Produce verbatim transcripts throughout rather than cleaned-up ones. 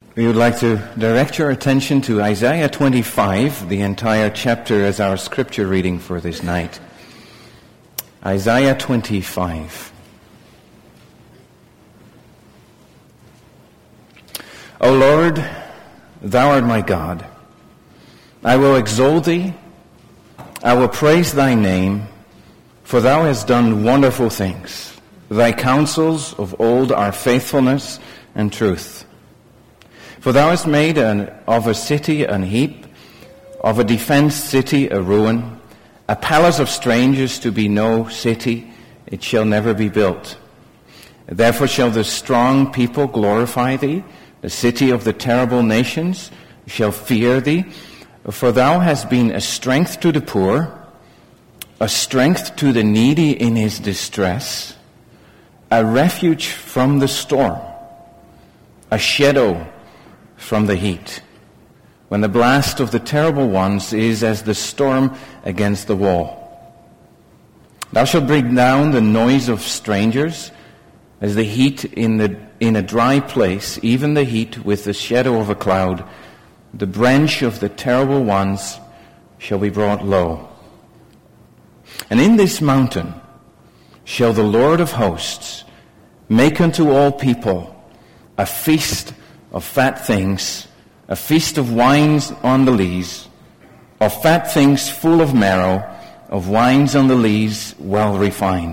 We would like to direct your attention to Isaiah twenty-five, the entire chapter as our scripture reading for this night. Isaiah twenty-five. O Lord, thou art my God. I will exalt thee. I will praise thy name, for thou hast done wonderful things. Thy counsels of old are faithfulness and truth. For thou hast made an, of a city an heap, of a defenced city a ruin, a palace of strangers to be no city, it shall never be built. Therefore shall the strong people glorify thee, the city of the terrible nations shall fear thee, for thou hast been a strength to the poor, a strength to the needy in his distress, a refuge from the storm, a shadow from the heat, when the blast of the terrible ones is as the storm against the wall. Thou shalt bring down the noise of strangers, as the heat in the in a dry place, even the heat with the shadow of a cloud. The branch of the terrible ones shall be brought low. And in this mountain shall the Lord of hosts make unto all people a feast of fat things, a feast of wines on the lees, of fat things full of marrow, of wines on the lees well refined.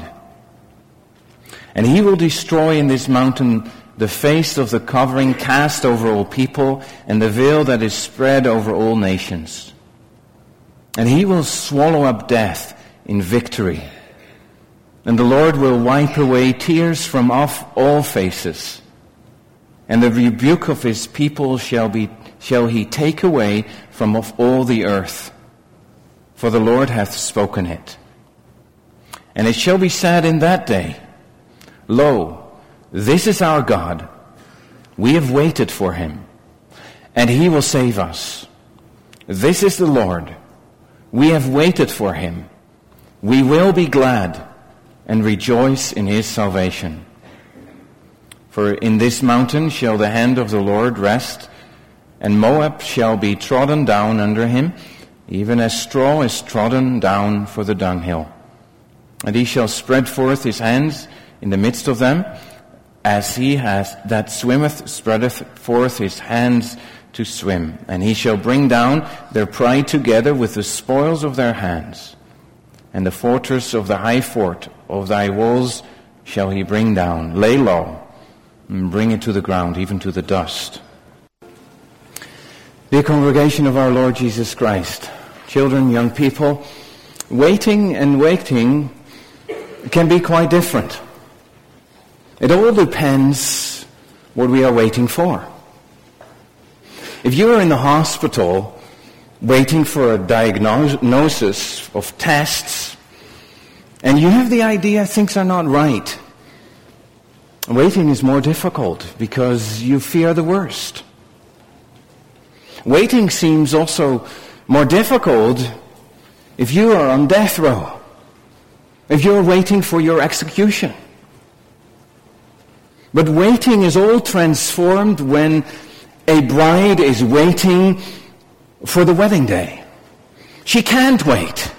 And he will destroy in this mountain the face of the covering cast over all people, and the veil that is spread over all nations. And he will swallow up death in victory. And the Lord will wipe away tears from off all faces. And the rebuke of his people shall be shall he take away from off all the earth. For the Lord hath spoken it. And it shall be said in that day, Lo, this is our God. We have waited for him, and he will save us. This is the Lord. We have waited for him. We will be glad and rejoice in his salvation. For in this mountain shall the hand of the Lord rest, and Moab shall be trodden down under him, even as straw is trodden down for the dunghill. And he shall spread forth his hands in the midst of them, as he has that swimmeth spreadeth forth his hands to swim. And he shall bring down their pride together with the spoils of their hands. And the fortress of the high fort of thy walls shall he bring down, lay low, and bring it to the ground, even to the dust. Dear congregation of our Lord Jesus Christ, children, young people, waiting and waiting can be quite different. It all depends what we are waiting for. If you are in the hospital waiting for a diagnosis of tests, and you have the idea things are not right, waiting is more difficult because you fear the worst. Waiting seems also more difficult if you are on death row, if you are waiting for your execution. But waiting is all transformed when a bride is waiting for the wedding day. She can't wait.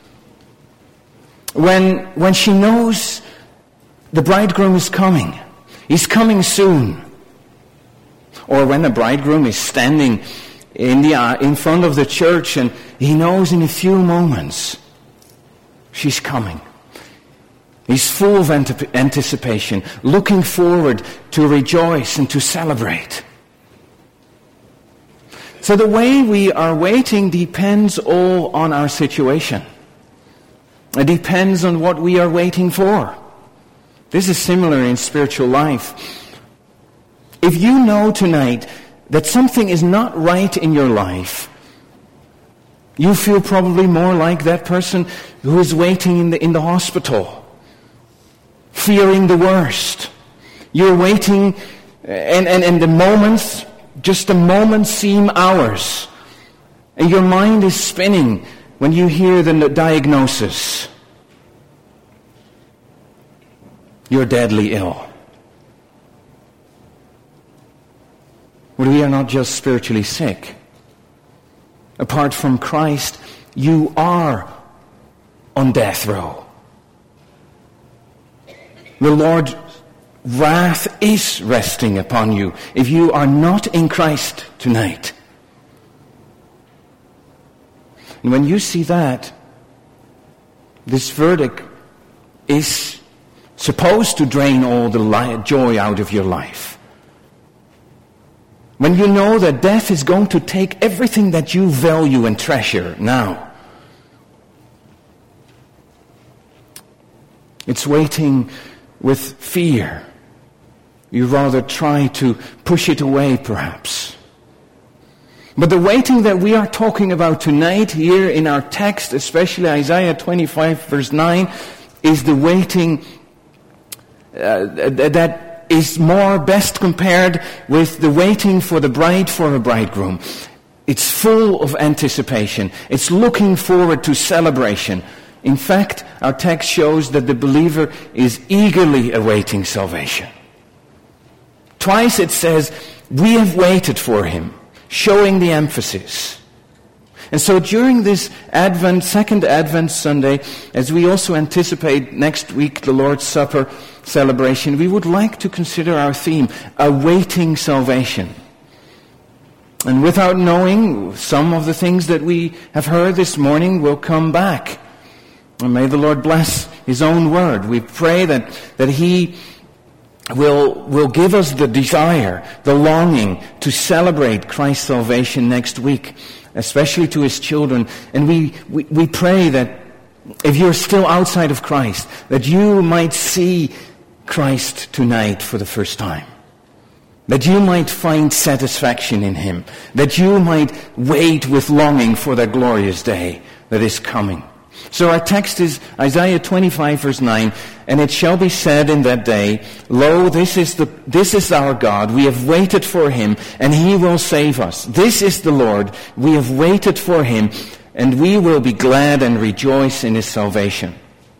When, when she knows the bridegroom is coming, he's coming soon. Or when the bridegroom is standing in the uh, in front of the church and he knows in a few moments she's coming. He's full of antip- anticipation, looking forward to rejoice and to celebrate. So the way we are waiting depends all on our situation. It depends on what we are waiting for. This is similar in spiritual life. If you know tonight that something is not right in your life, you feel probably more like that person who is waiting in the, in the hospital, fearing the worst. You're waiting, and, and, and the moments, just the moments seem hours. And your mind is spinning when you hear the diagnosis. You're deadly ill. But we are not just spiritually sick. Apart from Christ, you are on death row. The Lord's wrath is resting upon you if you are not in Christ tonight. And when you see that, this verdict is supposed to drain all the li- joy out of your life. When you know that death is going to take everything that you value and treasure now, it's waiting with fear. You rather try to push it away, perhaps. But the waiting that we are talking about tonight here in our text, especially Isaiah twenty-five verse nine, is the waiting uh, that is more best compared with the waiting for the bride for a bridegroom. It's full of anticipation. It's looking forward to celebration. In fact, our text shows that the believer is eagerly awaiting salvation. Twice it says, we have waited for him, showing the emphasis. And so during this Advent, second Advent Sunday, as we also anticipate next week the Lord's Supper celebration, we would like to consider our theme, awaiting salvation. And without knowing, some of the things that we have heard this morning will come back. And may the Lord bless His own word. We pray that, that He will, will give us the desire, the longing to celebrate Christ's salvation next week, especially to His children. And we, we, we pray that if you're still outside of Christ, that you might see Christ tonight for the first time. That you might find satisfaction in Him. That you might wait with longing for that glorious day that is coming. So our text is Isaiah twenty-five verse nine, and it shall be said in that day, Lo, this is the this is our God, we have waited for Him, and He will save us. This is the Lord, we have waited for Him, and we will be glad and rejoice in His salvation.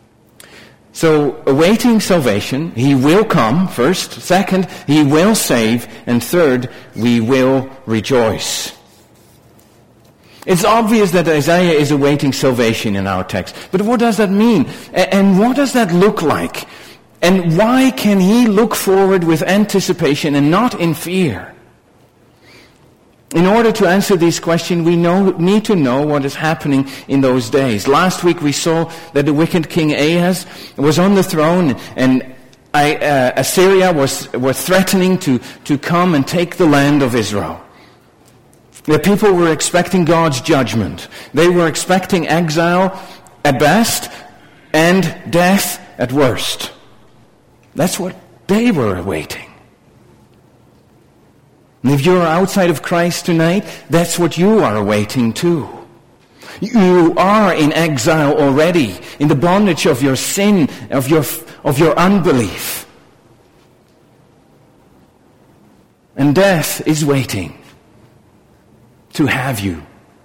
So, awaiting salvation, He will come, first. Second, He will save. And third, we will rejoice. It's obvious that Isaiah is awaiting salvation in our text. But what does that mean? And what does that look like? And why can he look forward with anticipation and not in fear? In order to answer these questions, we know, need to know what is happening in those days. Last week we saw that the wicked king Ahaz was on the throne, and I, uh, Assyria was, was threatening to, to come and take the land of Israel. The people were expecting God's judgment. They were expecting exile at best and death at worst. That's what they were awaiting. And if you're outside of Christ tonight, that's what you are awaiting too. You are in exile already, in the bondage of your sin, of your, of your unbelief. And death is waiting to have you.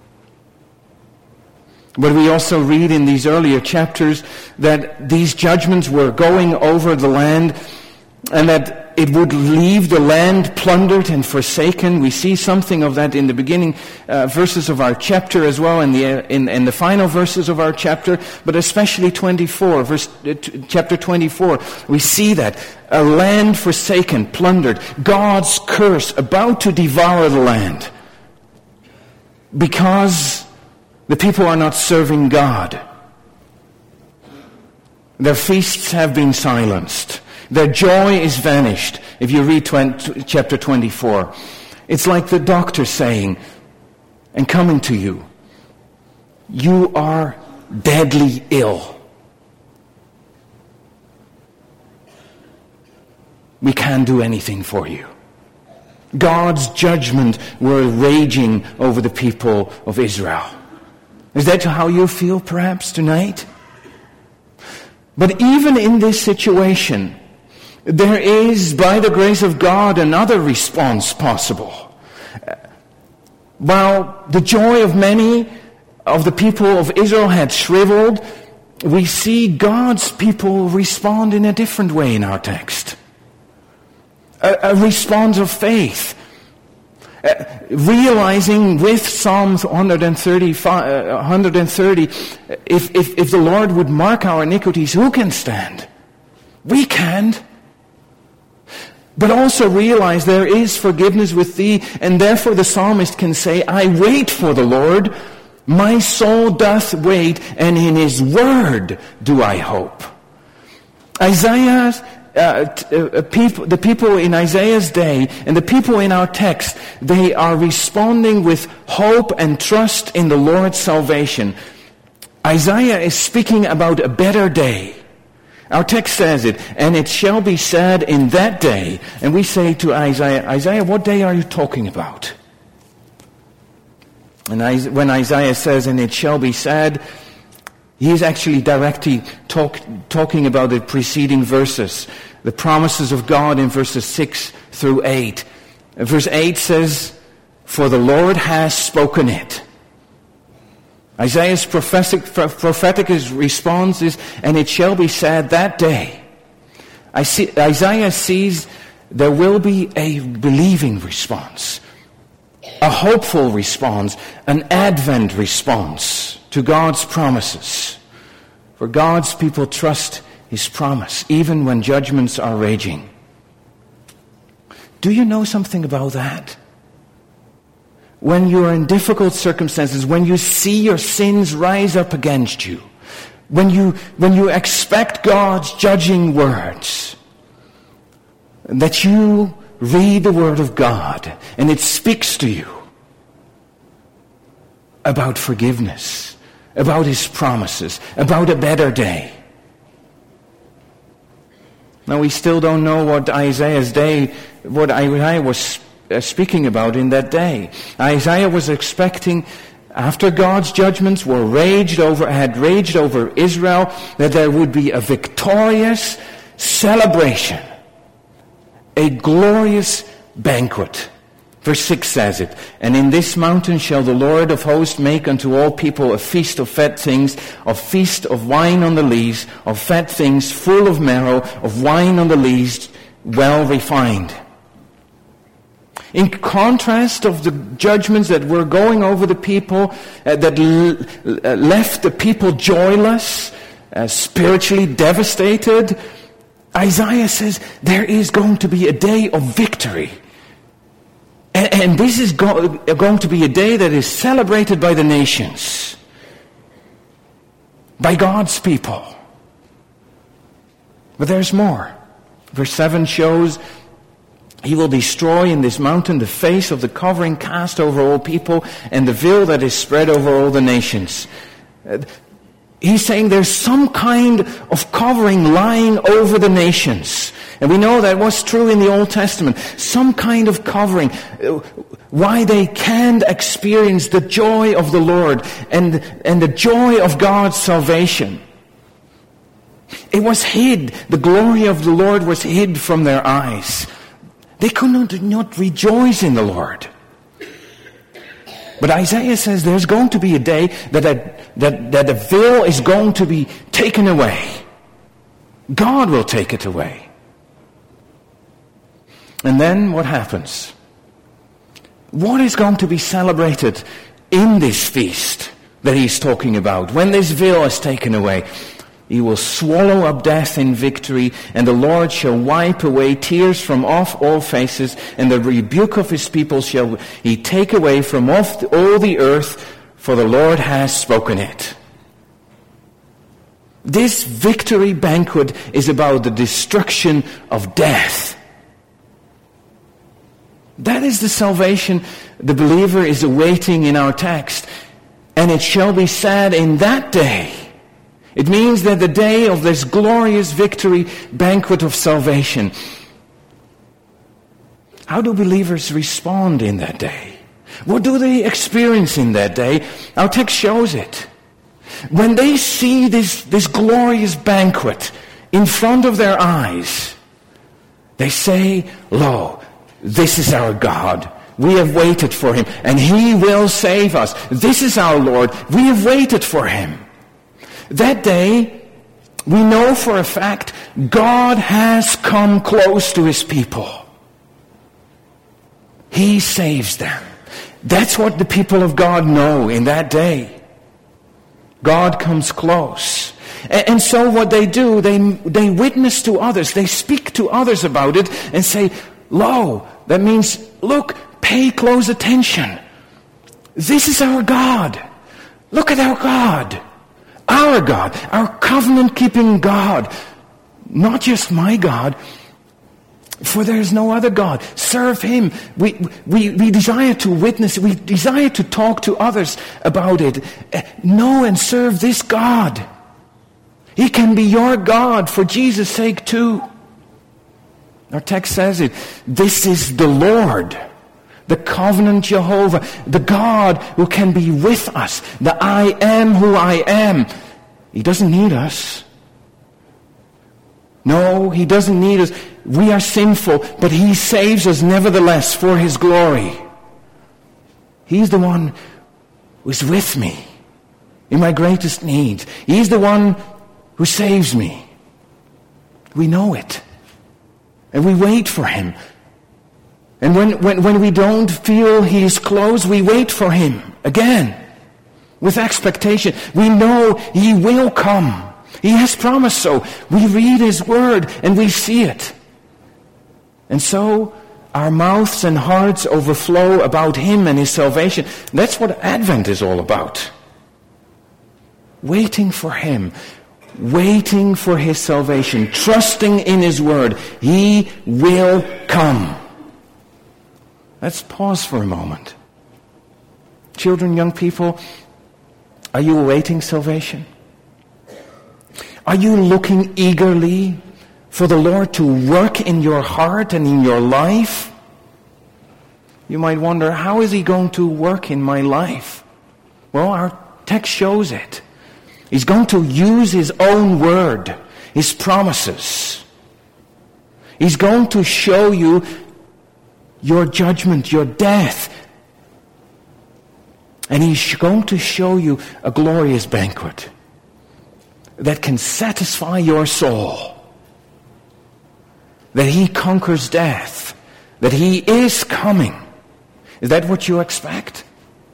But we also read in these earlier chapters that these judgments were going over the land, and that it would leave the land plundered and forsaken. We see something of that in the beginning uh, verses of our chapter as well, in the in, in the final verses of our chapter, but especially twenty-four, verse uh, t- chapter twenty-four. We see that a land forsaken, plundered, God's curse about to devour the land, because the people are not serving God. Their feasts have been silenced. Their joy is vanished. If you read twenty, chapter twenty-four, it's like the doctor saying and coming to you, you are deadly ill. We can't do anything for you. God's judgment were raging over the people of Israel. Is that how you feel perhaps tonight? But even in this situation, there is, by the grace of God, another response possible. While the joy of many of the people of Israel had shriveled, we see God's people respond in a different way in our text. A, a response of faith. Uh, realizing with Psalm one thirty, uh, one thirty, if, if, if the Lord would mark our iniquities, who can stand? We can't. But also realize there is forgiveness with thee, and therefore the psalmist can say, I wait for the Lord, my soul doth wait, and in his word do I hope. Isaiah, uh, t- uh, people, the people in Isaiah's day, and the people in our text, they are responding with hope and trust in the Lord's salvation. Isaiah is speaking about a better day. Our text says it, and it shall be said in that day. And we say to Isaiah, Isaiah, what day are you talking about? And when Isaiah says, and it shall be said, he is actually directly talk, talking about the preceding verses, the promises of God in verses six through eight. Verse eight says, for the Lord has spoken it. Isaiah's prophetic, prophetic response is, and it shall be said that day. I see, Isaiah sees there will be a believing response, a hopeful response, an Advent response to God's promises. For God's people trust his promise, even when judgments are raging. Do you know something about that? When you are in difficult circumstances, when you see your sins rise up against you, when you, when you expect God's judging words, that you read the Word of God and it speaks to you about forgiveness, about his promises, about a better day. Now we still don't know what Isaiah's day, what Isaiah was speaking about in that day. Isaiah was expecting, after God's judgments were raged over, had raged over Israel, that there would be a victorious celebration, a glorious banquet. Verse six says it, and in this mountain shall the Lord of hosts make unto all people a feast of fat things, of feast of wine on the lees, of fat things full of marrow, of wine on the lees, well refined. In contrast of the judgments that were going over the people, uh, that l- uh, left the people joyless, uh, spiritually devastated, Isaiah says there is going to be a day of victory. And, and this is go- going to be a day that is celebrated by the nations, by God's people. But there's more. Verse seven shows, he will destroy in this mountain the face of the covering cast over all people and the veil that is spread over all the nations. He's saying there's some kind of covering lying over the nations. And we know that was true in the Old Testament. Some kind of covering. Why they can't experience the joy of the Lord and, and the joy of God's salvation. It was hid. The glory of the Lord was hid from their eyes. They could not, not rejoice in the Lord. But Isaiah says there's going to be a day that, a, that, that the veil is going to be taken away. God will take it away. And then what happens? What is going to be celebrated in this feast that he's talking about? When this veil is taken away, he will swallow up death in victory, and the Lord shall wipe away tears from off all faces, and the rebuke of his people shall he take away from off all the earth, for the Lord has spoken it. This victory banquet is about the destruction of death. That is the salvation the believer is awaiting in our text. And it shall be said in that day. It means that the day of this glorious victory banquet of salvation. How do believers respond in that day? What do they experience in that day? Our text shows it. When they see this, this glorious banquet in front of their eyes, they say, "Lo, this is our God. We have waited for him, and he will save us. This is our Lord. We have waited for him." That day, we know for a fact, God has come close to his people. He saves them. That's what the people of God know in that day. God comes close. And, and so what they do, they, they witness to others. They speak to others about it and say, lo, that means, look, pay close attention. This is our God. Look at our God. Our God. Our covenant-keeping God. Not just my God. For there is no other God. Serve Him. We, we, we desire to witness. We desire to talk to others about it. Know and serve this God. He can be your God for Jesus' sake too. Our text says it. This is the Lord. The covenant Jehovah. The God who can be with us. The I am who I am. He doesn't need us. No, He doesn't need us. We are sinful, but He saves us nevertheless for His glory. He's the one who is with me in my greatest need. He's the one who saves me. We know it. And we wait for Him. And when, when, when we don't feel He is close, we wait for Him again with expectation. We know He will come. He has promised so. We read His Word and we see it. And so our mouths and hearts overflow about Him and His salvation. That's what Advent is all about. Waiting for Him. Waiting for His salvation. Trusting in His Word. He will come. Let's pause for a moment. Children, young people, are you awaiting salvation? Are you looking eagerly for the Lord to work in your heart and in your life? You might wonder, how is He going to work in my life? Well, our text shows it. He's going to use His own word, His promises. He's going to show you your judgment, your death. And He's going to show you a glorious banquet that can satisfy your soul. That He conquers death. That He is coming. Is that what you expect?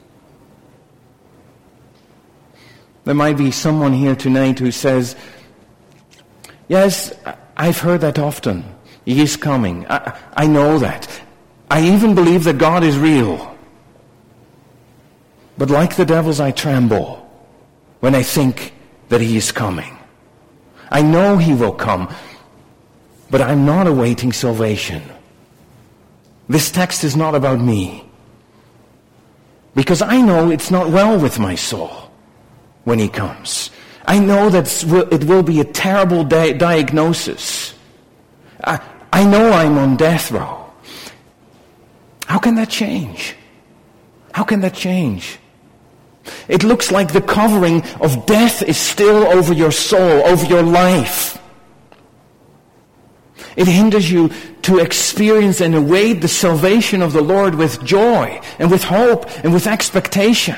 There might be someone here tonight who says, yes, I've heard that often. He is coming. I, I know that. I even believe that God is real. But like the devils, I tremble when I think that He is coming. I know He will come, but I'm not awaiting salvation. This text is not about me, because I know it's not well with my soul when He comes. I know that it will be a terrible di- diagnosis. I, I know I'm on death row. How can that change? How can that change? It looks like the covering of death is still over your soul, over your life. It hinders you to experience and await the salvation of the Lord with joy and with hope and with expectation.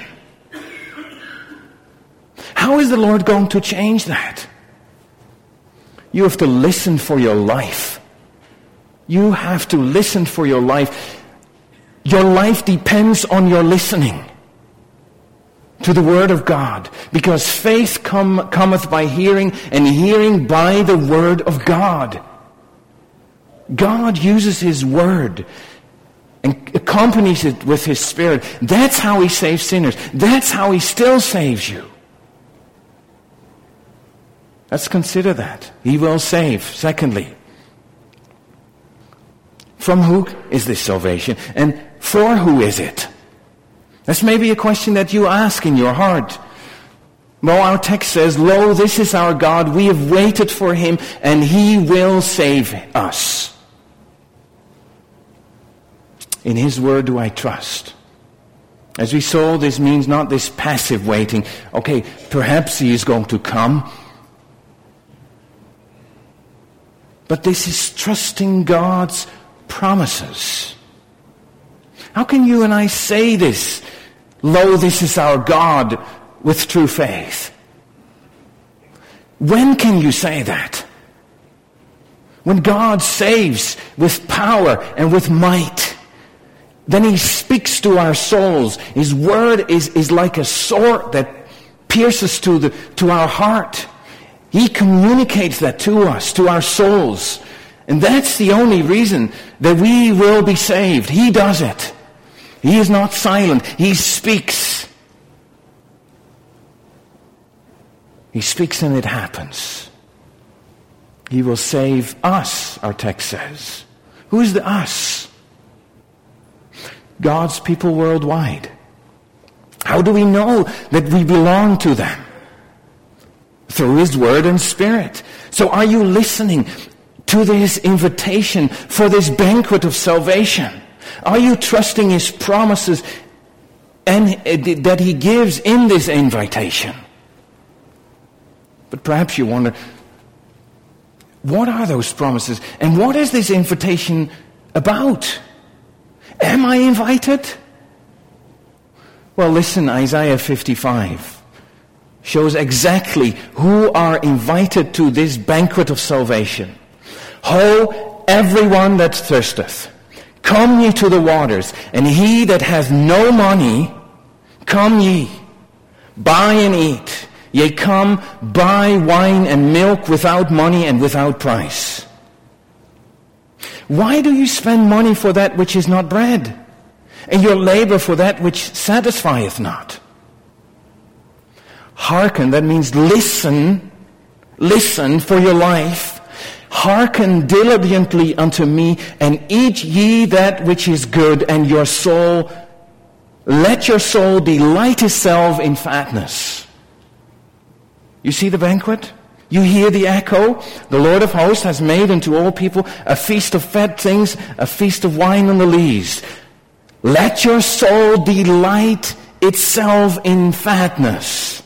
How is the Lord going to change that? You have to listen for your life. You have to listen for your life. Your life depends on your listening to the Word of God, because faith come, cometh by hearing, and hearing by the Word of God. God uses His Word and accompanies it with His Spirit. That's how He saves sinners. That's how He still saves you. Let's consider that. He will save. Secondly, from who is this salvation? And for who is it? That's maybe a question that you ask in your heart. Well, our text says, lo, this is our God. We have waited for Him, and He will save us. In His word do I trust. As we saw, this means not this passive waiting. Okay, perhaps He is going to come. But this is trusting God's promises. How can you and I say this? Lo, this is our God, with true faith. When can you say that? When God saves with power and with might. Then he speaks to our souls. His word is, is like a sword that pierces to, the, to our heart. He communicates that to us, to our souls. And that's the only reason that we will be saved. He does it. He is not silent. He speaks. He speaks and it happens. He will save us, our text says. Who is the us? God's people worldwide. How do we know that we belong to them? Through His Word and Spirit. So are you listening to this invitation for this banquet of salvation? Are you trusting His promises and that He gives in this invitation? But perhaps you wonder, what are those promises? And what is this invitation about? Am I invited? Well, listen, Isaiah fifty-five shows exactly who are invited to this banquet of salvation. Ho, everyone that thirsteth, come ye to the waters, and he that hath no money, come ye, buy and eat. Yea, come, buy wine and milk without money and without price. Why do you spend money for that which is not bread, and your labor for that which satisfieth not? Hearken, that means listen, listen for your life. Hearken diligently unto me, and eat ye that which is good, and your soul, let your soul delight itself in fatness. You see the banquet? You hear the echo? The Lord of hosts has made unto all people a feast of fat things, a feast of wine and the lees. Let your soul delight itself in fatness.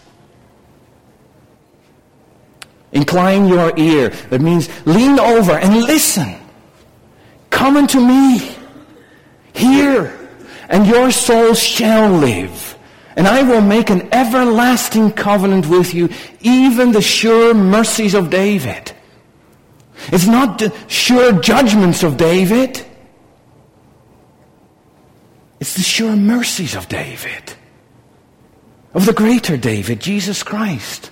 Incline your ear. That means lean over and listen. Come unto me. Hear, and your soul shall live. And I will make an everlasting covenant with you, even the sure mercies of David. It's not the sure judgments of David. It's the sure mercies of David. Of the greater David, Jesus Christ.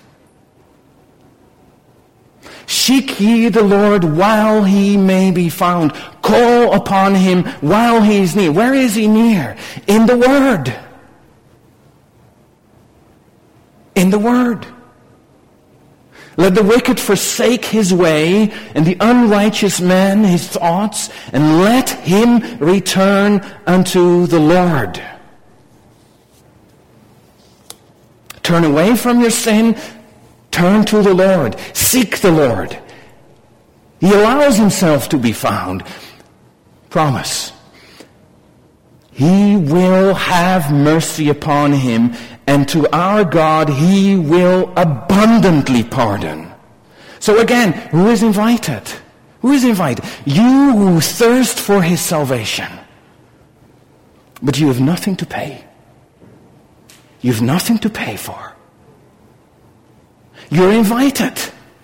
Seek ye the Lord while he may be found. Call upon him while he is near. Where is he near? In the Word. In the Word. Let the wicked forsake his way, and the unrighteous man his thoughts, and let him return unto the Lord. Turn away from your sin, turn to the Lord. Seek the Lord. He allows himself to be found. Promise. He will have mercy upon him, and to our God he will abundantly pardon. So again, who is invited? Who is invited? You who thirst for his salvation. But you have nothing to pay. You have nothing to pay for. You're invited.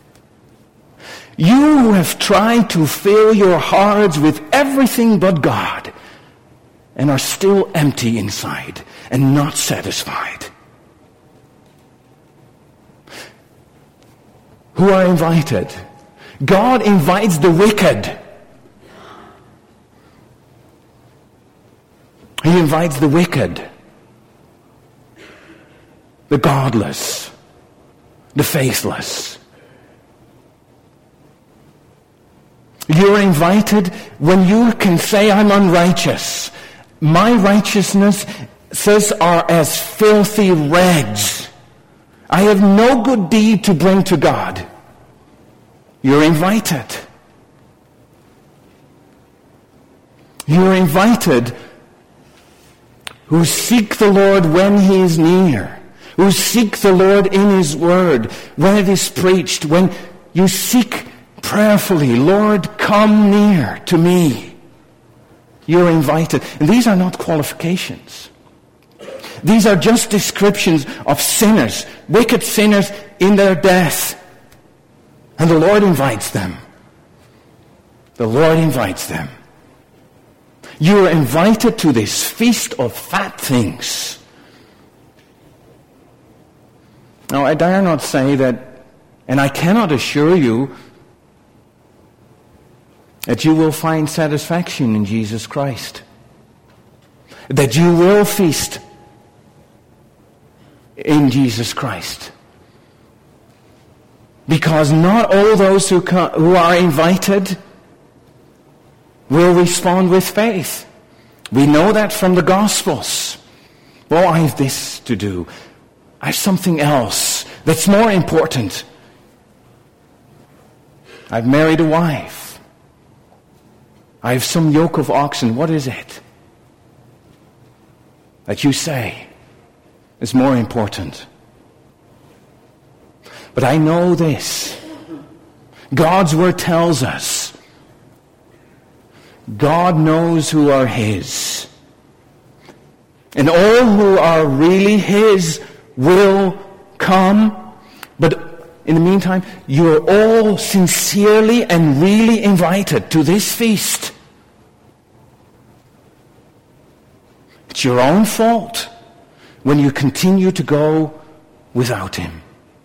You who have tried to fill your hearts with everything but God, and are still empty inside and not satisfied. Who are invited? God invites the wicked. He invites the wicked, the godless, the faithless. You're invited when you can say, I'm unrighteous. My righteousness says are as filthy rags. I have no good deed to bring to God. You're invited. You're invited who seek the Lord when he is near, who seek the Lord in his word, when it is preached, when you seek prayerfully, Lord, come near to me. You're invited. And these are not qualifications. These are just descriptions of sinners, wicked sinners in their death. And the Lord invites them. The Lord invites them. You are invited to this feast of fat things. Now, I dare not say that, and I cannot assure you that you will find satisfaction in Jesus Christ, that you will feast in Jesus Christ. Because not all those who, come, who are invited will respond with faith. We know that from the Gospels. Well, I have this to do. I have something else that's more important. I've married a wife. I have some yoke of oxen. What is it that you say is more important? But I know this. God's word tells us God knows who are His. And all who are really His will come. But in the meantime, you are all sincerely and really invited to this feast. It's your own fault when you continue to go without Him.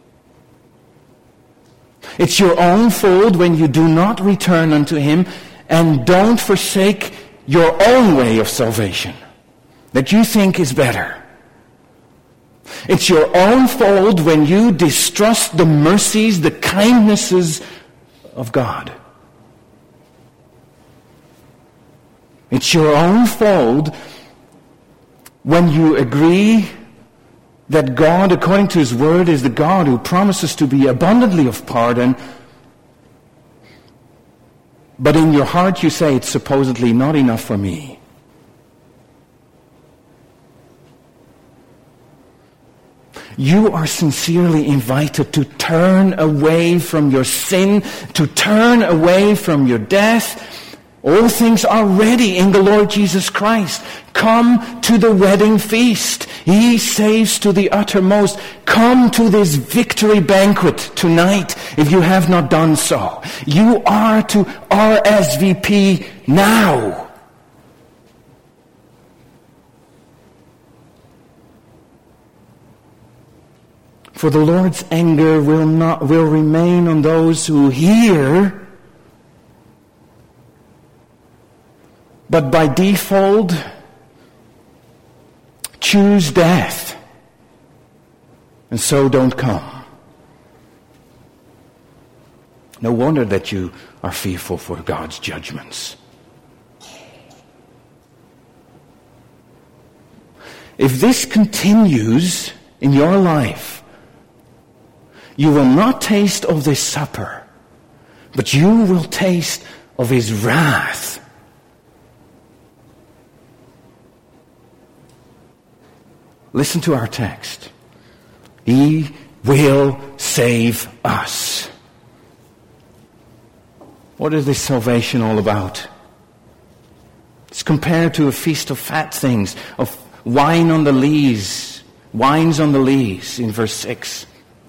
It's your own fault when you do not return unto Him and don't forsake your own way of salvation that you think is better. It's your own fault when you distrust the mercies, the kindnesses of God. It's your own fault when you agree that God, according to His Word, is the God who promises to be abundantly of pardon, but in your heart you say it's supposedly not enough for me. You are sincerely invited to turn away from your sin, to turn away from your death. All things are ready in the Lord Jesus Christ. Come to the wedding feast. He saves to the uttermost. Come to this victory banquet tonight if you have not done so. You are to R S V P now. For the Lord's anger will not will remain on those who hear, but by default choose death, and so don't come. No wonder that you are fearful for God's judgments. If this continues in your life, you will not taste of this supper, but you will taste of His wrath. Listen to our text. He will save us. What is this salvation all about? It's compared to a feast of fat things, of wine on the lees, wines on the lees in verse six.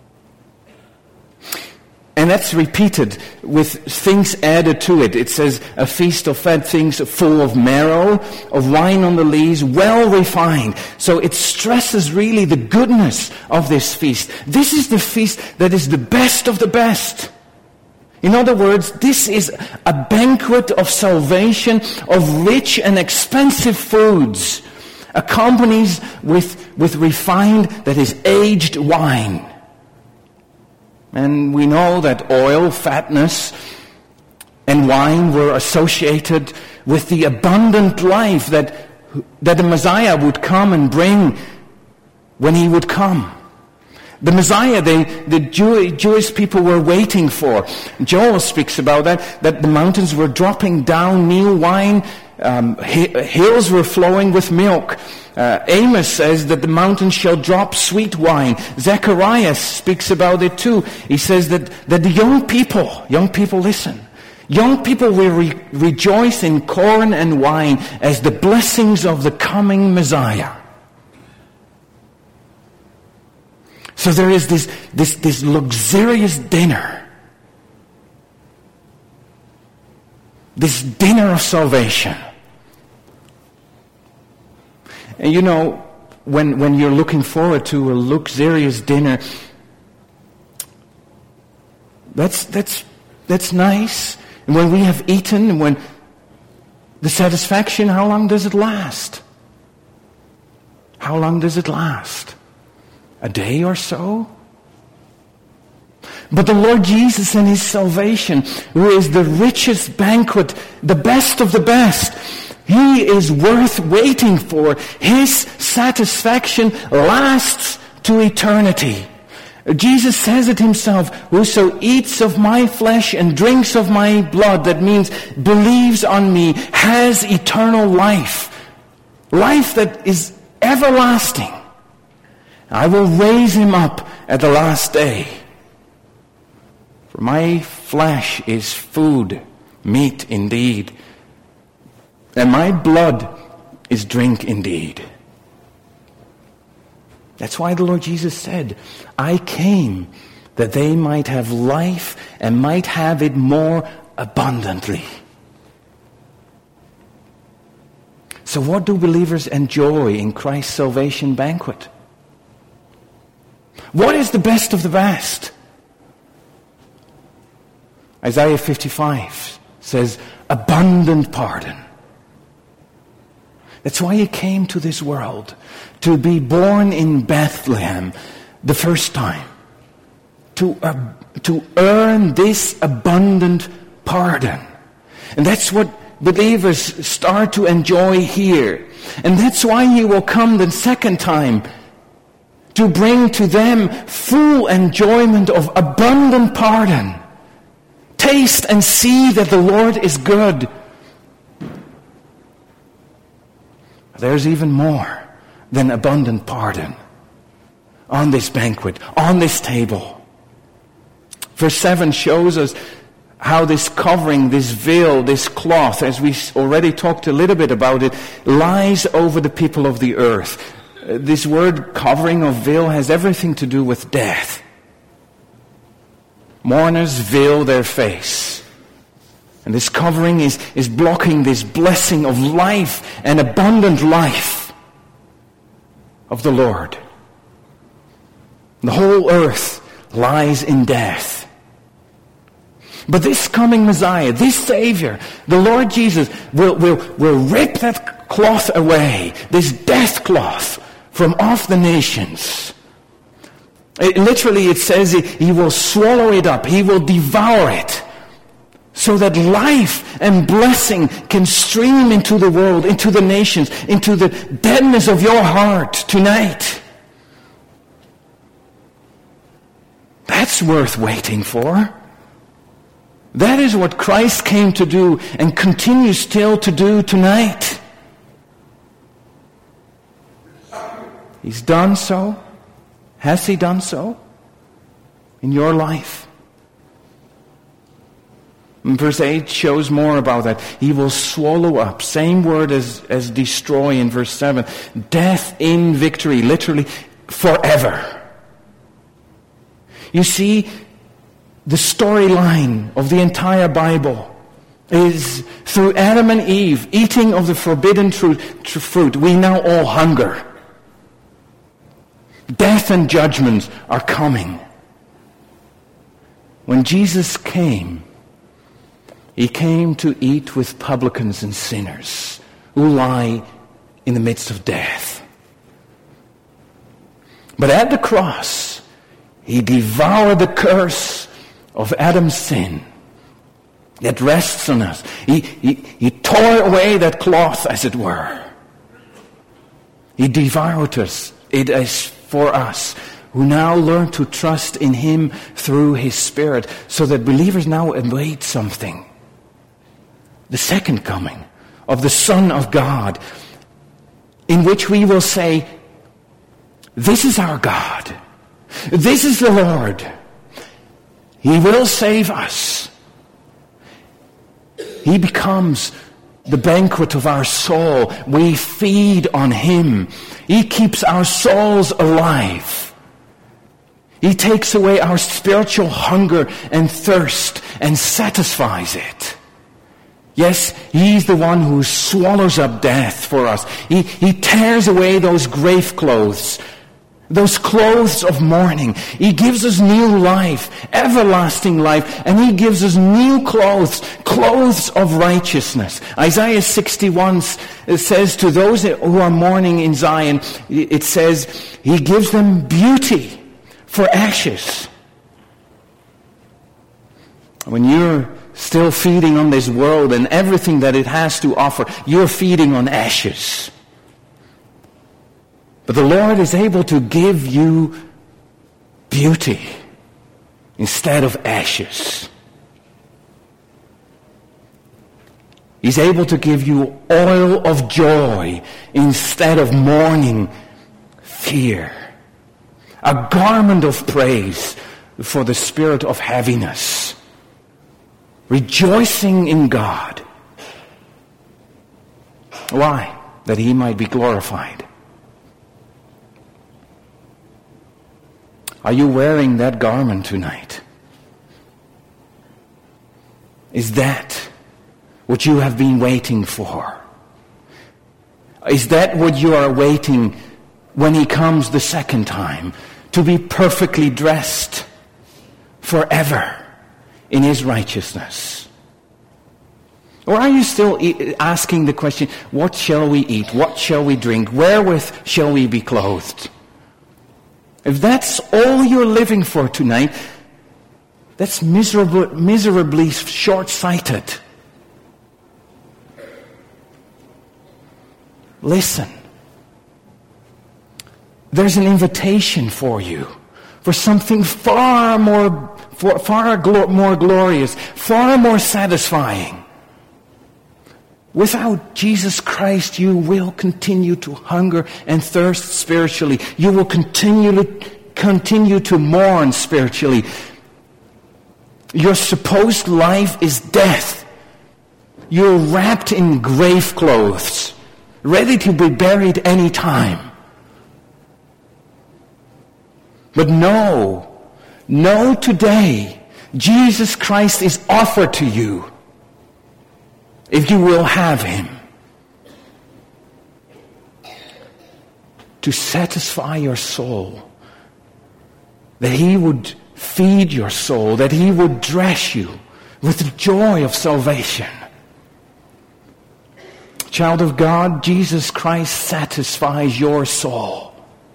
And that's repeated with things added to it. It says a feast of fat things full of marrow, of wine on the lees, well refined. So it stresses really the goodness of this feast. This is the feast that is the best of the best. In other words, this is a banquet of salvation, of rich and expensive foods, accompanied with, with refined, that is aged wine. And we know that oil, fatness, and wine were associated with the abundant life that, that the Messiah would come and bring when He would come. The Messiah, they, the Jew, Jewish people were waiting for. Joel speaks about that, that the mountains were dropping down new wine, um, hills were flowing with milk. Uh, Amos says that the mountains shall drop sweet wine. Zechariah speaks about it too. He says that, that the young people, young people listen, young people will re- rejoice in corn and wine as the blessings of the coming Messiah. So there is this, this, this luxurious dinner, this dinner of salvation, And you know, when when you're looking forward to a luxurious dinner, that's that's that's nice. And when we have eaten, and when the satisfaction, how long does it last? How long does it last? A day or so? But the Lord Jesus and His salvation, who is the richest banquet, the best of the best, He is worth waiting for. His satisfaction lasts to eternity. Jesus says it Himself, whoso eats of my flesh and drinks of my blood, that means believes on me, has eternal life. Life that is everlasting. I will raise him up at the last day. For my flesh is food, meat indeed, and my blood is drink indeed. That's why the Lord Jesus said, I came that they might have life and might have it more abundantly. So what do believers enjoy in Christ's salvation banquet? What is the best of the best? Isaiah fifty-five says, abundant pardon. That's why He came to this world, to be born in Bethlehem the first time, to, uh, to earn this abundant pardon. And that's what believers start to enjoy here. And that's why He will come the second time, to bring to them full enjoyment of abundant pardon. Taste and see that the Lord is good. There's even more than abundant pardon on this banquet, on this table. Verse seven shows us how this covering, this veil, this cloth, as we already talked a little bit about it, lies over the people of the earth. This word covering of veil has everything to do with death. Mourners veil their face. And this covering is, is blocking this blessing of life and abundant life of the Lord. The whole earth lies in death. But this coming Messiah, this Savior, the Lord Jesus, will, will, will rip that cloth away, this death cloth, from off the nations. It, literally it says he, he will swallow it up, He will devour it, so that life and blessing can stream into the world, into the nations, into the deadness of your heart tonight. That's worth waiting for. That is what Christ came to do and continues still to do tonight. He's done so. Has He done so in your life? And verse eight shows more about that. He will swallow up. Same word as, as destroy in verse seven. Death in victory. Literally forever. You see, the storyline of the entire Bible is through Adam and Eve eating of the forbidden fruit, we now all hunger. Death and judgment are coming. When Jesus came, He came to eat with publicans and sinners who lie in the midst of death. But at the cross, He devoured the curse of Adam's sin that rests on us. He, he, he tore away that cloth, as it were. He devoured us. It is for us who now learn to trust in Him through His Spirit, so that believers now await something. The second coming of the Son of God, in which we will say, this is our God. This is the Lord. He will save us. He becomes the banquet of our soul. We feed on Him. He keeps our souls alive. He takes away our spiritual hunger and thirst and satisfies it. Yes, He's the one who swallows up death for us. He, he tears away those grave clothes, those clothes of mourning. He gives us new life, everlasting life, and He gives us new clothes, clothes of righteousness. Isaiah sixty-one says to those who are mourning in Zion, it says, He gives them beauty for ashes. When you're still feeding on this world and everything that it has to offer, you're feeding on ashes. But the Lord is able to give you beauty instead of ashes. He's able to give you oil of joy instead of mourning fear. A garment of praise for the spirit of heaviness. Rejoicing in God. Why? That He might be glorified. Are you wearing that garment tonight? Is that what you have been waiting for? Is that what you are waiting when He comes the second time? To be perfectly dressed forever in His righteousness? Or are you still asking the question, what shall we eat? What shall we drink? Wherewith shall we be clothed? If that's all you're living for tonight, that's miserable, miserably short-sighted. Listen. There's an invitation for you for something far more, for, far glo- more glorious, far more satisfying. Without Jesus Christ, you will continue to hunger and thirst spiritually. You will continue to, continue to mourn spiritually. Your supposed life is death. You're wrapped in grave clothes, ready to be buried any time. But know, know today, Jesus Christ is offered to you. If you will have Him, to satisfy your soul, that He would feed your soul, that He would dress you with the joy of salvation. Child of God, Jesus Christ satisfies your soul.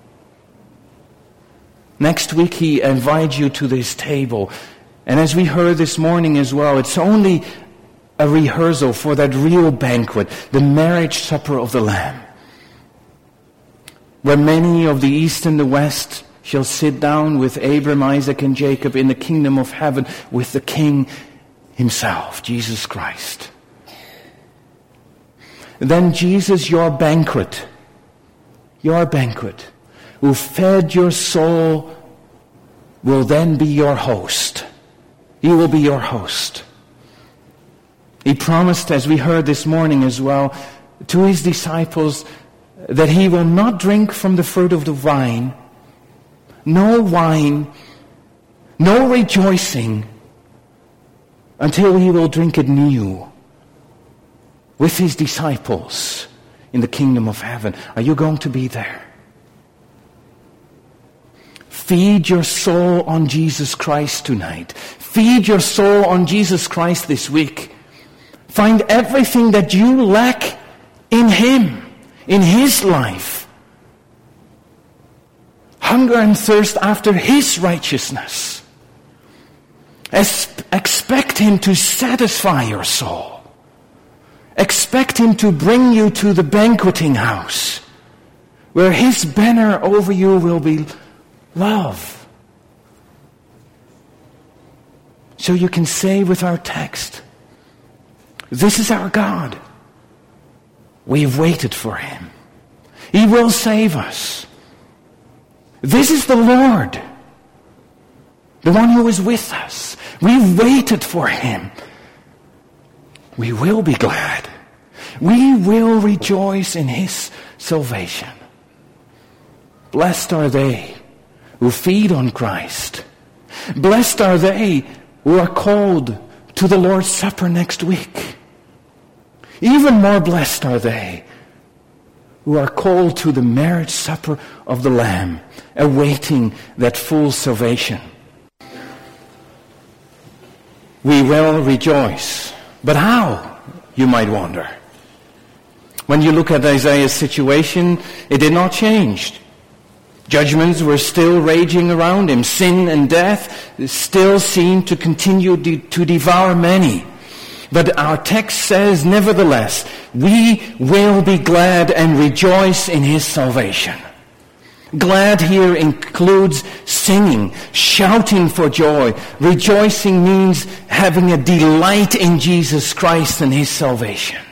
Next week He invites you to this table, and as we heard this morning as well, it's only a rehearsal for that real banquet, the marriage supper of the Lamb, where many of the east and the west shall sit down with Abraham, Isaac, and Jacob in the kingdom of heaven with the King Himself, Jesus Christ. Then Jesus, your banquet, your banquet, who fed your soul, will then be your host. He will be your host. He promised, as we heard this morning as well, to His disciples that He will not drink from the fruit of the vine, no wine, no rejoicing, until He will drink it new with His disciples in the kingdom of heaven. Are you going to be there? Feed your soul on Jesus Christ tonight. Feed your soul on Jesus Christ this week. Find everything that you lack in Him, in His life. Hunger and thirst after His righteousness. As- expect Him to satisfy your soul. Expect Him to bring you to the banqueting house, where His banner over you will be love. So you can say with our text, this is our God. We've waited for Him. He will save us. This is the Lord, the one who is with us. We've waited for Him. We will be glad. We will rejoice in His salvation. Blessed are they who feed on Christ. Blessed are they who are called to the Lord's Supper next week. Even more blessed are they who are called to the marriage supper of the Lamb, awaiting that full salvation. We will rejoice. But how, you might wonder? When you look at Isaiah's situation, it did not change. Judgments were still raging around him. Sin and death still seemed to continue de- to devour many. But our text says, nevertheless, we will be glad and rejoice in his salvation. Glad here includes singing, shouting for joy. Rejoicing means having a delight in Jesus Christ and his salvation.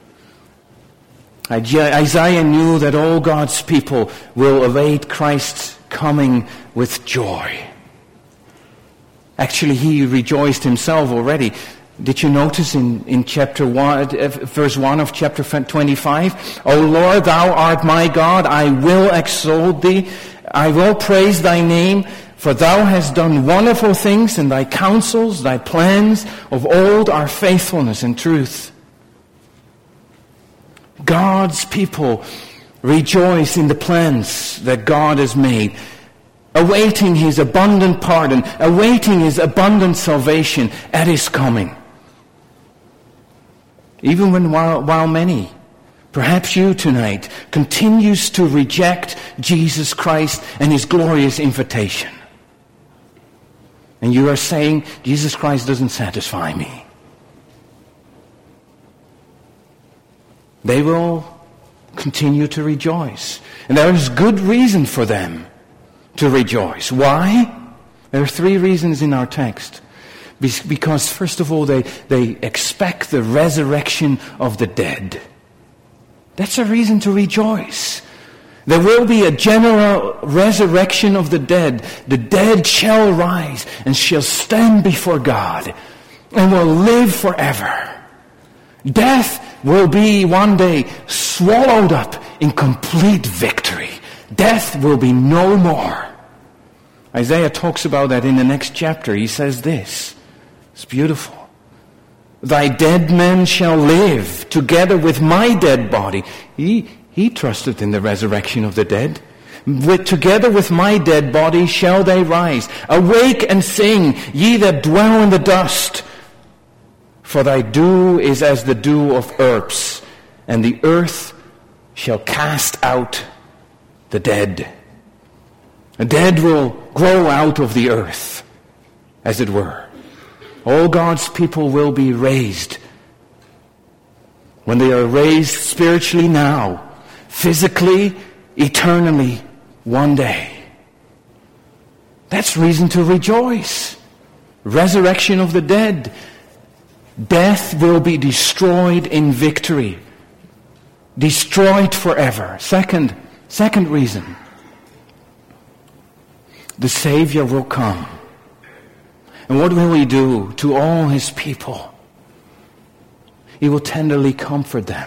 Isaiah knew that all God's people will await Christ's coming with joy. Actually, he rejoiced himself already. Did you notice in, in chapter one, verse one of chapter twenty-five? O Lord, thou art my God, I will exalt thee, I will praise thy name, for thou hast done wonderful things, and thy counsels, thy plans of old are faithfulness and truth. God's people rejoice in the plans that God has made, awaiting his abundant pardon, awaiting his abundant salvation at his coming. Even when while, while many, perhaps you tonight, continues to reject Jesus Christ and his glorious invitation. And you are saying, Jesus Christ doesn't satisfy me. They will continue to rejoice. And there is good reason for them to rejoice. Why? There are three reasons in our text. Because, first of all, they, they expect the resurrection of the dead. That's a reason to rejoice. There will be a general resurrection of the dead. The dead shall rise and shall stand before God and will live forever. Death will be one day swallowed up in complete victory. Death will be no more. Isaiah talks about that in the next chapter. He says this. It's beautiful. Thy dead men shall live together with my dead body. He, he trusted in the resurrection of the dead. With, together with my dead body shall they rise. Awake and sing, ye that dwell in the dust. For thy dew is as the dew of herbs, and the earth shall cast out the dead. The dead will grow out of the earth, as it were. All God's people will be raised. When they are raised spiritually now, physically, eternally, one day. That's reason to rejoice. Resurrection of the dead. Death will be destroyed in victory. Destroyed forever. Second, second reason. The Savior will come. And what will he do to all his people? He will tenderly comfort them.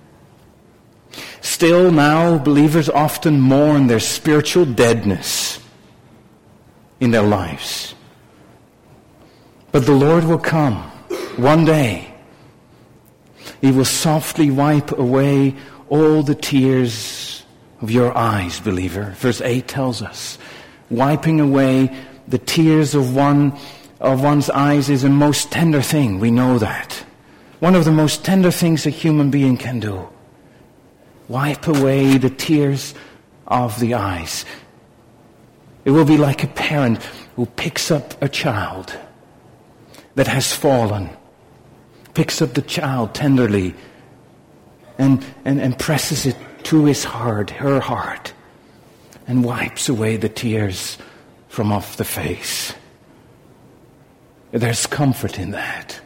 Still now, believers often mourn their spiritual deadness in their lives. But the Lord will come. One day, he will softly wipe away all the tears of your eyes, believer. Verse eight tells us, wiping away the tears of one of one's eyes is a most tender thing. We know that. One of the most tender things a human being can do. Wipe away the tears of the eyes. It will be like a parent who picks up a child that has fallen. Picks up the child tenderly and, and, and presses it to his heart, her heart, and wipes away the tears from off the face. There's comfort in that.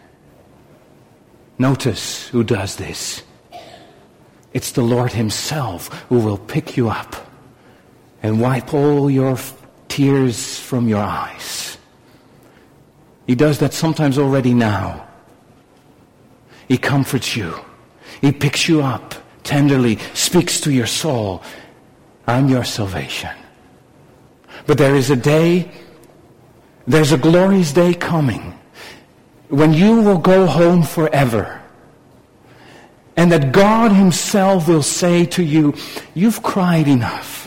Notice who does this. It's the Lord himself who will pick you up and wipe all your tears from your eyes. He does that sometimes already now. He comforts you. He picks you up tenderly, speaks to your soul. I'm your salvation. But there is a day, there's a glorious day coming when you will go home forever. And that God himself will say to you, you've cried enough.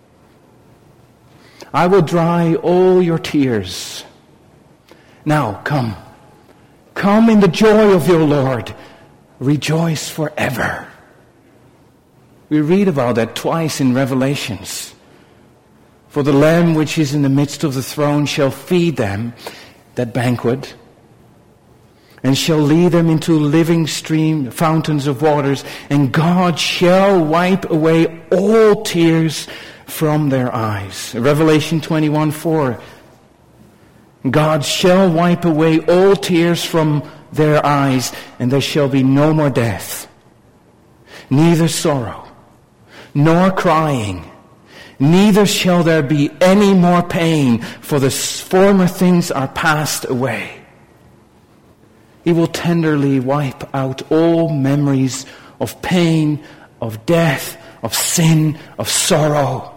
I will dry all your tears. Now come. Come in the joy of your Lord. Rejoice forever. We read about that twice in Revelations. For the Lamb which is in the midst of the throne shall feed them, that banquet, and shall lead them into living stream, fountains of waters, and God shall wipe away all tears from their eyes. Revelation twenty-one four. God shall wipe away all tears from their eyes, and there shall be no more death, neither sorrow, nor crying, neither shall there be any more pain, for the former things are passed away. He will tenderly wipe out all memories of pain, of death, of sin, of sorrow.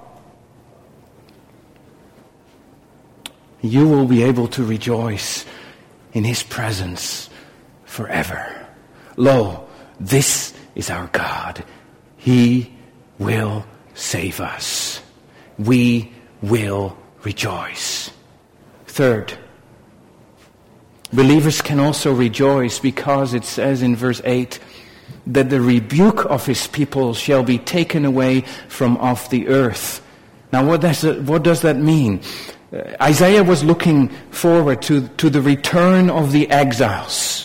You will be able to rejoice in his presence forever. Lo, this is our God. He will save us. We will rejoice. Third, believers can also rejoice because it says in verse eight that the rebuke of his people shall be taken away from off the earth. Now what does that, what does that mean? Uh, Isaiah was looking forward to, to the return of the exiles.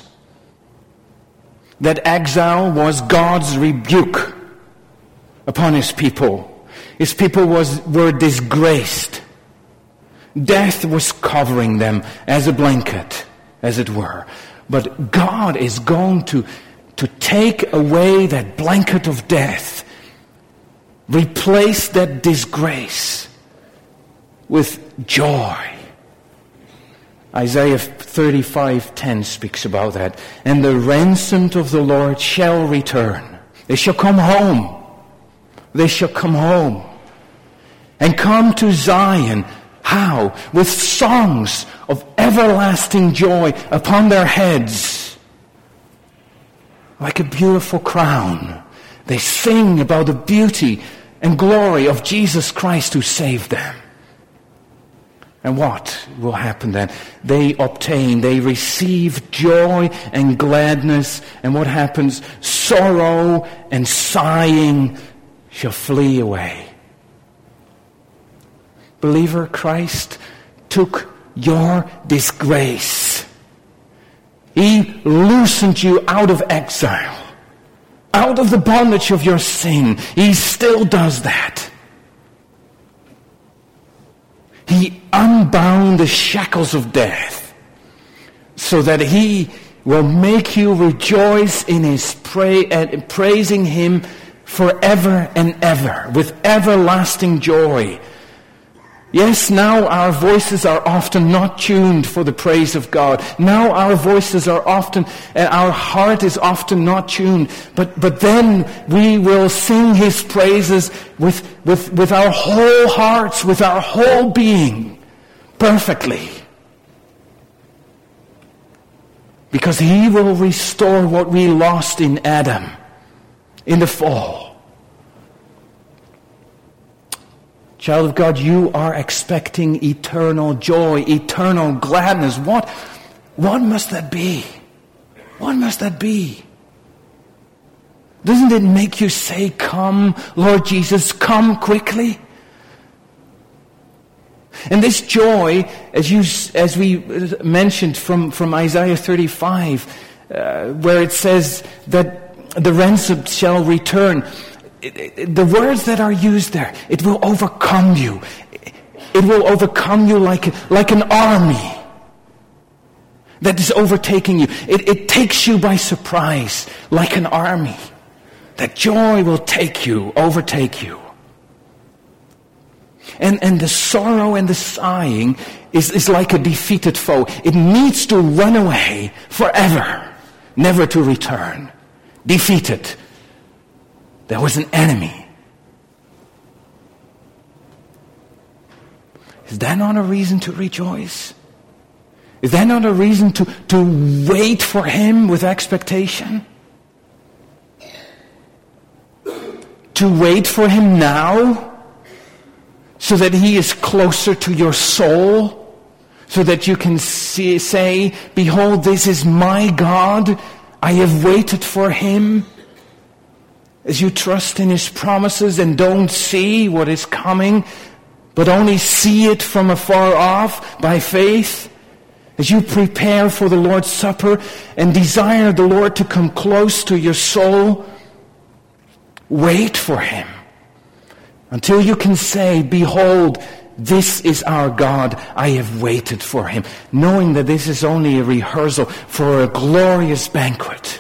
That exile was God's rebuke upon his people. His people was, were disgraced. Death was covering them as a blanket, as it were. But God is going to, to take away that blanket of death, replace that disgrace with joy. Isaiah thirty-five ten speaks about that. And the ransomed of the Lord shall return. They shall come home. They shall come home. And come to Zion. How? With songs of everlasting joy upon their heads. Like a beautiful crown. They sing about the beauty and glory of Jesus Christ who saved them. And what will happen then? They obtain, they receive joy and gladness. And what happens? Sorrow and sighing shall flee away. Believer, Christ took your disgrace. He loosened you out of exile, out of the bondage of your sin. He still does that. He unbound the shackles of death so that he will make you rejoice in his pray and praising him forever and ever with everlasting joy. Yes, now our voices are often not tuned for the praise of God. Now our voices are often, and our heart is often not tuned. But, but then we will sing his praises with, with, with our whole hearts, with our whole being, perfectly. Because he will restore what we lost in Adam, in the fall. Child of God, you are expecting eternal joy, eternal gladness. What, what must that be? What must that be? Doesn't it make you say, come, Lord Jesus, come quickly? And this joy, as you, as we mentioned from, from Isaiah thirty-five, uh, where it says that the ransomed shall return, the words that are used there, it will overcome you. It will overcome you like, like an army that is overtaking you. It, it takes you by surprise like an army. That joy will take you, overtake you. And, and the sorrow and the sighing is, is like a defeated foe. It needs to run away forever, never to return. Defeated. There was an enemy. Is that not a reason to rejoice? Is that not a reason to, to wait for him with expectation? to wait for him now so that he is closer to your soul, so that you can see, say, behold, this is my God. I have waited for him. As you trust in his promises and don't see what is coming, but only see it from afar off by faith, as you prepare for the Lord's Supper and desire the Lord to come close to your soul, wait for him until you can say, behold, this is our God. I have waited for him, knowing that this is only a rehearsal for a glorious banquet.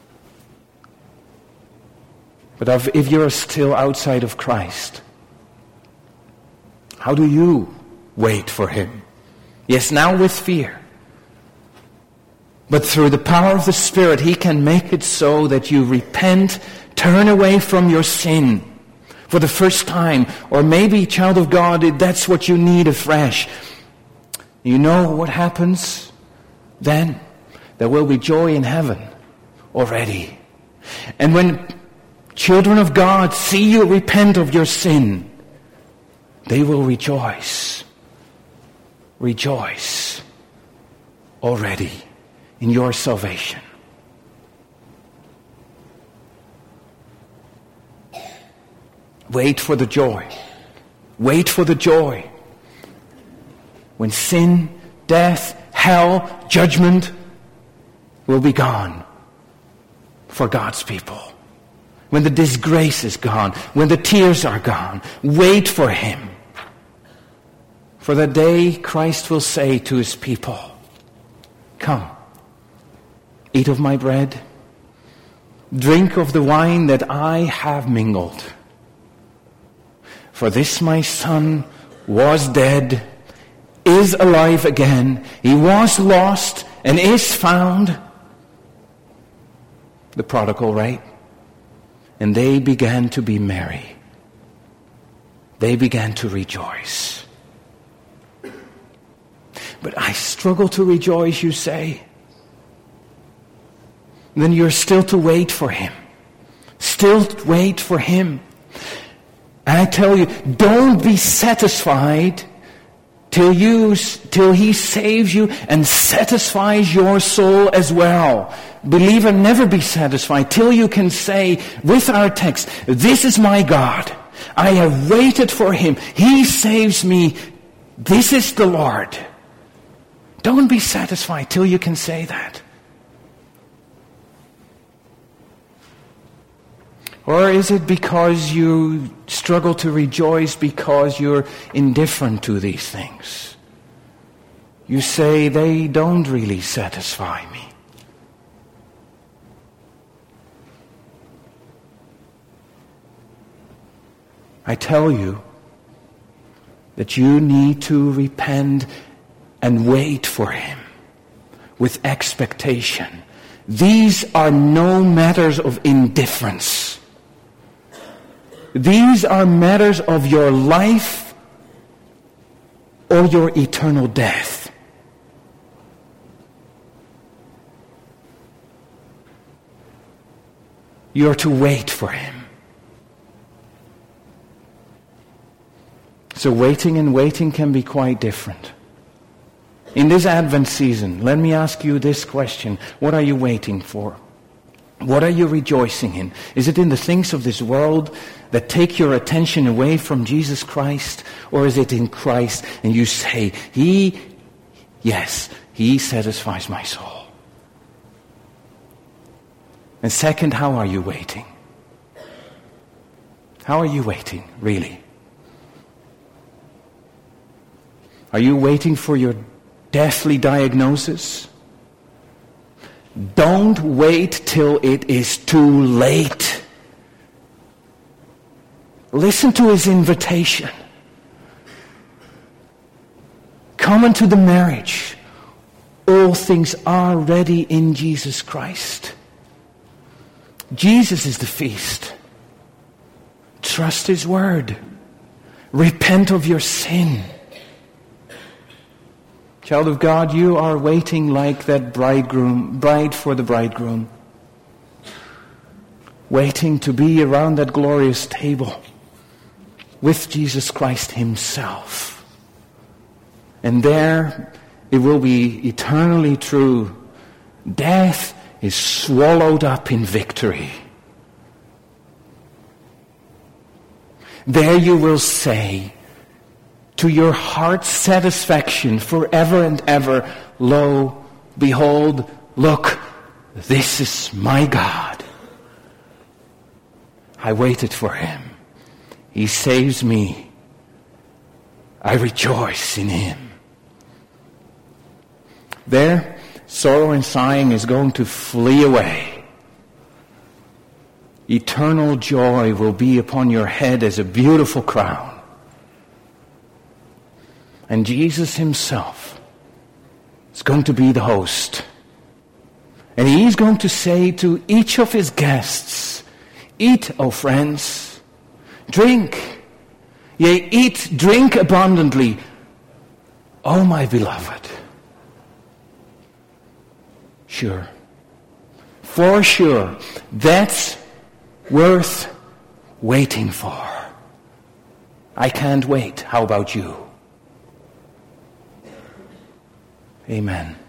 But if you're still outside of Christ, how do you wait for him? Yes, now with fear. But through the power of the Spirit, he can make it so that you repent, turn away from your sin for the first time. Or maybe, child of God, that's what you need afresh. You know what happens then? There will be joy in heaven already. And when children of God see you repent of your sin, they will rejoice. Rejoice already in your salvation. Wait for the joy. Wait for the joy. When sin, death, hell, judgment will be gone for God's people. When the disgrace is gone, when the tears are gone, wait for him. For that day Christ will say to his people, come, eat of my bread, drink of the wine that I have mingled. For this my son was dead, is alive again. He was lost and is found. The prodigal, right? And they began to be merry. They began to rejoice. But I struggle to rejoice, you say. Then you're still to wait for him. Still wait for him. And I tell you, don't be satisfied till you, till he saves you and satisfies your soul as well. Believer, never be satisfied till you can say with our text, this is my God. I have waited for him. He saves me. This is the Lord. Don't be satisfied till you can say that. Or is it because you struggle to rejoice because you're indifferent to these things? You say, they don't really satisfy me. I tell you that you need to repent and wait for him with expectation. These are no matters of indifference. These are matters of your life or your eternal death. You are to wait for him. So waiting and waiting can be quite different. In this Advent season, let me ask you this question. What are you waiting for? What are you rejoicing in? Is it in the things of this world that take your attention away from Jesus Christ? Or is it in Christ and you say, He, yes, He satisfies my soul? And second, how are you waiting? How are you waiting, really? Are you waiting for your deathly diagnosis? Don't wait till it is too late. Listen to his invitation. Come into the marriage. All things are ready in Jesus Christ. Jesus is the feast. Trust his word. Repent of your sin. Child of God, you are waiting like that bridegroom, bride for the bridegroom. waiting to be around that glorious table with Jesus Christ himself. And there it will be eternally true. Death is swallowed up in victory. There you will say, to your heart's satisfaction forever and ever, lo, behold, look, this is my God. I waited for him. He saves me. I rejoice in him. There, sorrow and sighing is going to flee away. Eternal joy will be upon your head as a beautiful crown. And Jesus himself is going to be the host. And he's going to say to each of his guests, eat, O friends, drink, yea, eat, drink abundantly, O my beloved. Sure. For sure. That's worth waiting for. I can't wait. How about you? Amen.